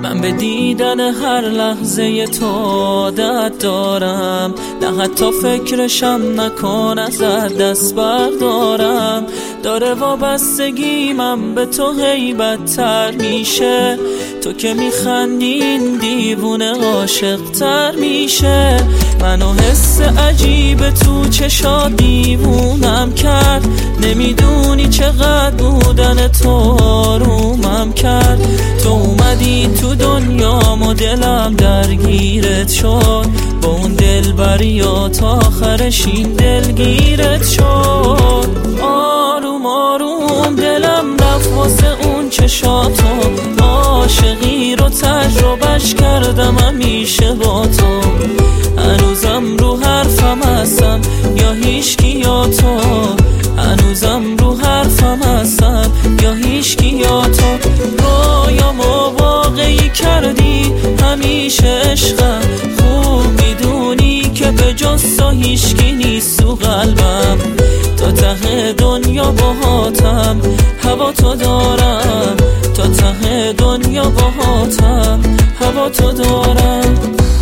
من به دیدن هر لحظه تو عادت دارم، نه حتی فکرشم نکن ازت دست بردارم. داره وابستگی من به تو هی بدتر میشه، تو که میخندین دیوونه عاشق تر میشه. منو حس عجیب تو چشات دیوونم کرد، نمیدونی چقدر بودن تو آرومم کرد. تو اومدی تو دنیام و دلم درگیرت شد، با اون دلبریات آخرش این دلگیرت شد. آروم آروم دلم رفت واسه اون چشاتو، عاشقی رو تجربهش کردم همیشه با تو. هنوزم رو حرفم هستم یا هیچکی یا تو، هنوزم رو حرفم هستم یا هیچکی یا تو. رویامو واقعی کردی همیشه عشقم، خوب میدونی که به جز تو هیچکی نیست تو قلبم. تا ته دنیا باهاتم هوا تو دارم، تا ته دنیا باهاتم هوا تو دارم.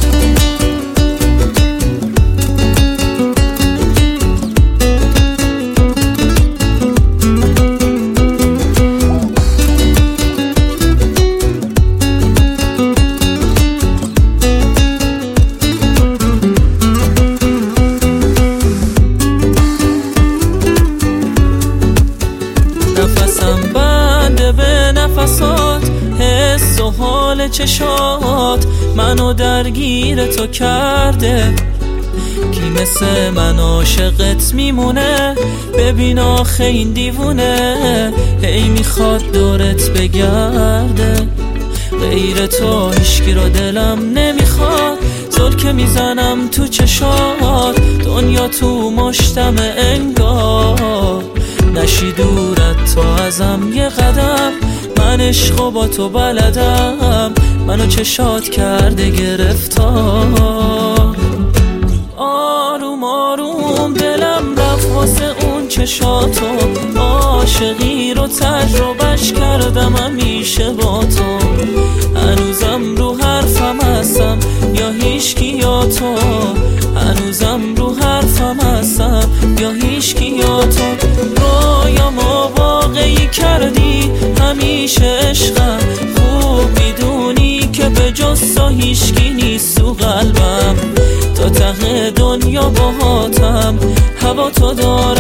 نفسم بنده به نفسات، حس و حال چشات منو درگیر تو کرده. کی مثل من عاشقت میمونه؟ ببین آخه این دیوونه هی میخواد دورت بگرده. غیر تو هیچکی رو دلم نمیخواد، زل که میزنم تو چشات دنیا تو مشتم انگار. نشی دورت تو ازم یه قدم، من عشقو با تو بلدم، منو چشات کرده گرفتار. آروم آروم دلم رفت واسه اون چشاتو، عاشقی رو تجربهش کردم همیشه با تو. هنوزم رو حرفم هستم یا هیچکی یا تو، هنوزم رو حرفم هستم یا هیچکی یا تو. رویامو واقعی کردی همیشه عشقم، خوب میدونی که به جز تو هیچکی نیست تو قلبم. تا ته دنیا باهاتم هوا تو دارم.